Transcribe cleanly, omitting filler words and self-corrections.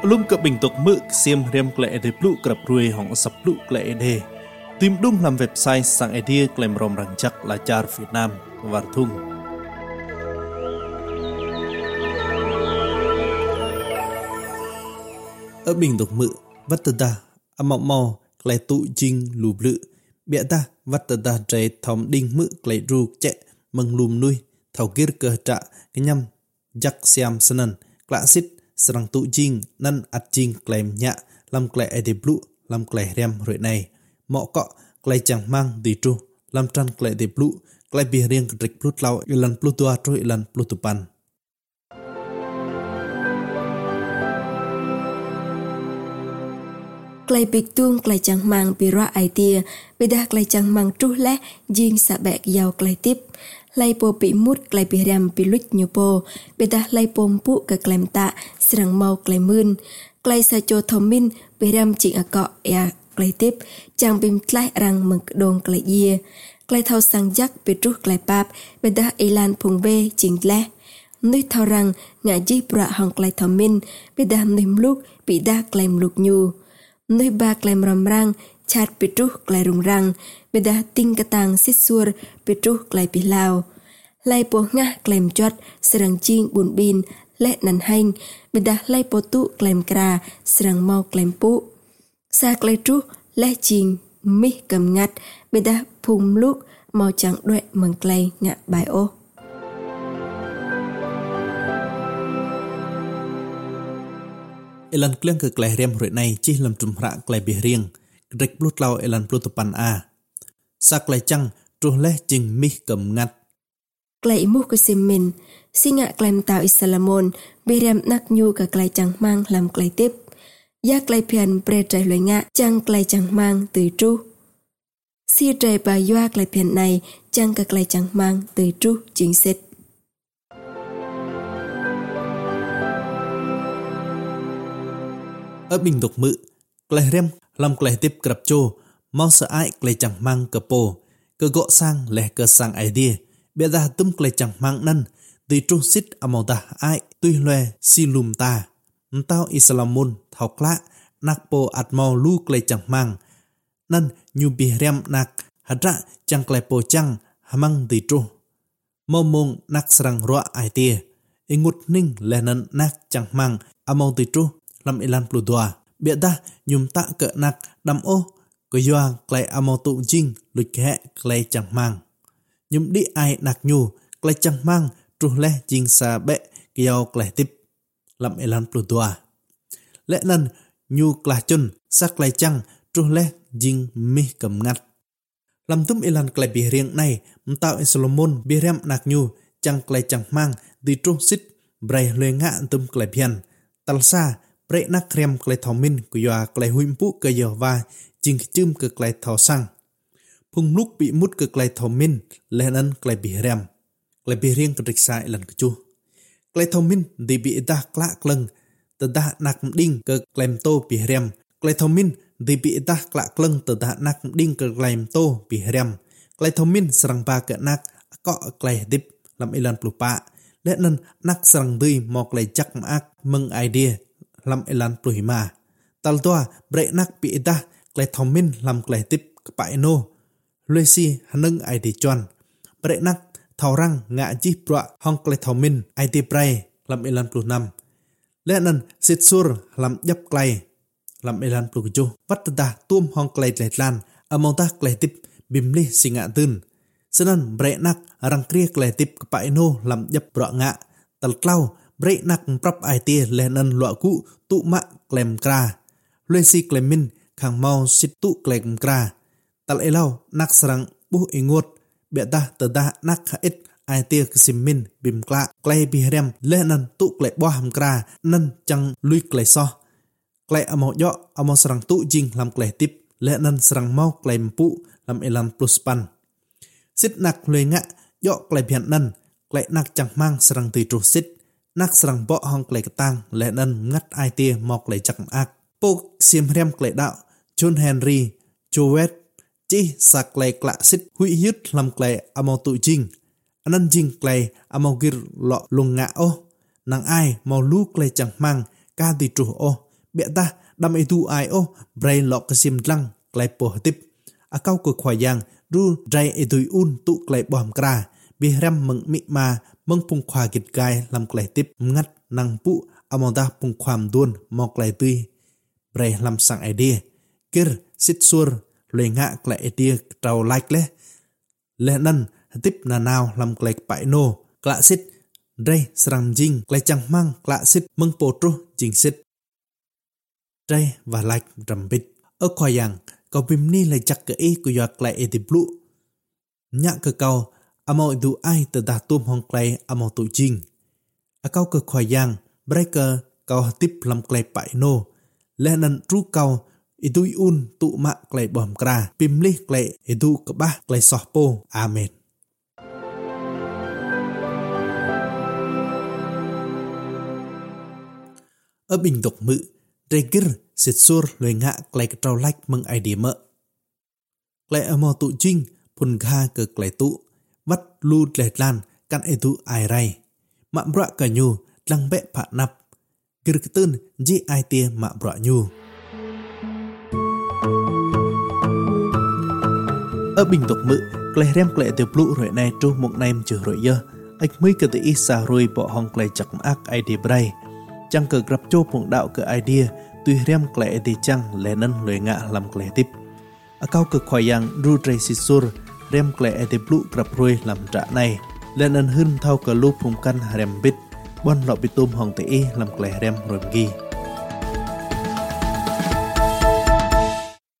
Lum ke bình tục mực xiêm rem klei de plu krap ruồi hong sập plu klei de. Tìm đúng làm website sang idea klem rom rang chắc là char Việt Nam var thung. Ở bình tục mực vắt ta amau mau klei tụ jing lù lự bịa ta vắt ta trái thom đinh mực klei ru chẹ mừng lùm nuôi thầu kia cơ trạ cái nhâm giặc xiam sân klạ xít serang tu jing nan at jing klem nya lam klei ede blu lam klei rem rồi này mọ cọ klei chẳng mang đi tru lam tran klei de blu klei bi riêng krik plut lau ilan plutua tru ilan plutupan klei big tung klei chẳng mang bi ra idea beda klei chẳng mang tru le jing sa bek yau klei tip lai po pi mut klei bi rem pi lut nyu po beda lai pom pu ka klem ta serang mau klei mun klei sa cho thomin bi rem chi a ko ya klei tip chang bim tlai rang meng dong klei ye klei thau sang jak pi tru klei pap beda ilan phung be ching le nuôi thau rang nga ji pra hong klei thomin beda nim luk pi da klei luk nyu nuôi ba klei ram rang chat pi tru klei rung rang beda ting katang sit sur pi tru klei pi lao lai po nga klem chot serang ching bun bin le nan hain beda lai po tu klem kra serang mau klem pu sa klei tru le ching mi kam ngat beda phum luk mau chang doe mang klei nga bai o elan kleng ke klei rem rồi này chi lam trum ra klei bi riêng rek plut lau elan plutupan a sa klei chang tru le ching mi kam ngat klei mu ko simin singa klem tao islamon berem nak nyu ka klei chang mang lam klei tip ya klei pian pre trai loi nga chang klei chang mang từ tru si trai ba yoa klei pian này chang ka klei chang mang từ tru chính sit ở bình tục mự klei rem lam klei tip krap cho mau sợ ai klei chang mang ka po cơ gọ sang le cơ sang idea bia da tum klei chẳng mang nan từ tru sit amau ta ai tui loe si lum ta tao islamun thau kla nak po atmau lu klei chẳng mang nan nyu bi rem nak hadra chang klei po chang hamang từ tru mo mong nak sarang ro idea ingut ning le nan nak chẳng mang amau từ tru lam ilan pludua bia da nhum ta ke nak dam o ko yoa klei amau tu jing lut ke klei chẳng mang nhưng đi ai nạc nhu klei chẳng mang tru le jing sa be kiao klei tip lam elan plutua le nan nhu kla chun sa klei chang tru le jing mi kam ngat lam tum elan klei bi riêng này mtao solomon bi rem nạc nhu chang klei chẳng mang di tru sit brai le nga tum klei pian tal sa bre nak rem klei thomin ku ya klei huim pu ke yo va jing chum ke klei tho sang phung lúc bị mút ke klei thomin lenan klei bi rem klei bi riêng ke sai lan ke chu klei thomin di bi da kla kleng te da nak ding ke klem to bi rem klei thomin di bi da kla kleng te da nak ding ke klem to bi rem klei thomin serang ba ke nak ko klei dip lam ilan plupa lenan nak serang dui mo klei chak mak meng idea lam ilan pluhima tal toa bre nak bi da klei thomin lam klei tip kpai no Lucy haneng ID chon bre nak thau rang nga ji pra hong klei thomin ID prai lam ilan plus 5 le nan sit sur lam yap klei lam ilan plus ju wat da tum hong klei lan among ta klei tip bimli singa tun senan bre nak rang kria klei tip kpai no lam yap pra nga tal klau bre nak prap IT le nan lo ku tu ma klem kra Lucy klemin khang mau sit tu klem kra tal elau nak serang buh ingot beta tada nak hait ai tia kesimin bim kla klei bi rem le nan tu klei bo ham kra nan chang lui klei so klei amo yo amo serang tu jing lam klei tip le nan serang mau klei pu lam elam plus pan sit nak le nga yo klei bian nan klei nak chang mang serang ti tru sit nak serang bo hong klei katang le nan ngat ai tia mo klei chak ak pok sim rem klei đạo John Henry Jowett chi sa klei kla sit hui yut lam klei amau tu jing anan jing klei amau gir lo lung nga o nang ai mau lu klei chẳng mang ca ti tru o bẹ ta đam itu ai o bray lọ cái sim lăng klay po tip akau ke khoyang ru dray itu un tu klay bom kra bi ram meng mi ma meng pung khwa git gai lam klay tip ngat nang pu amonda pung khwam duon mo klay tui bray lam sang idea kir sit sur le nga klay idea trau like le nan tip na naw lam klay pai no kla sit dray sram jing klay chang mang kla sit meng po tru jing sit dray và like ram bit ở khoyang kau bim ni lai chak ke e ku yak klay e ti blu nya ke kau amo du ai te da tum hong klay amo tu jing akau ke khoyang breaker kau tip lam klay pai no le nan tru kau itu un tu ma klay bom kra pim li klay itu ke bah klay soh po amen ở bình tục mự regir sit sur loi nga klay ke trau like meng idea me klay amo tu jing pun ga ke klay tu wat lu le lan kan itu ai rai ma bra ka nyu lang be pha nap kir ketun ji ai tia ma bra nyu ở bình tục mự klay rem klay te plu roi nai tru mok naim chu roi ye ách mới ke te isa roi bo hong klay chak mak idea brai chang ke grab cho pung đạo ke idea tuy rem klay te chang le nan loi nga lam klay tip akau ke khoyang ru trai sisur rem klay te plu grab roi lam tra này le nan hun thau ke lu phum kan rem bit bon lo bitum hong te lam klay rem rom gi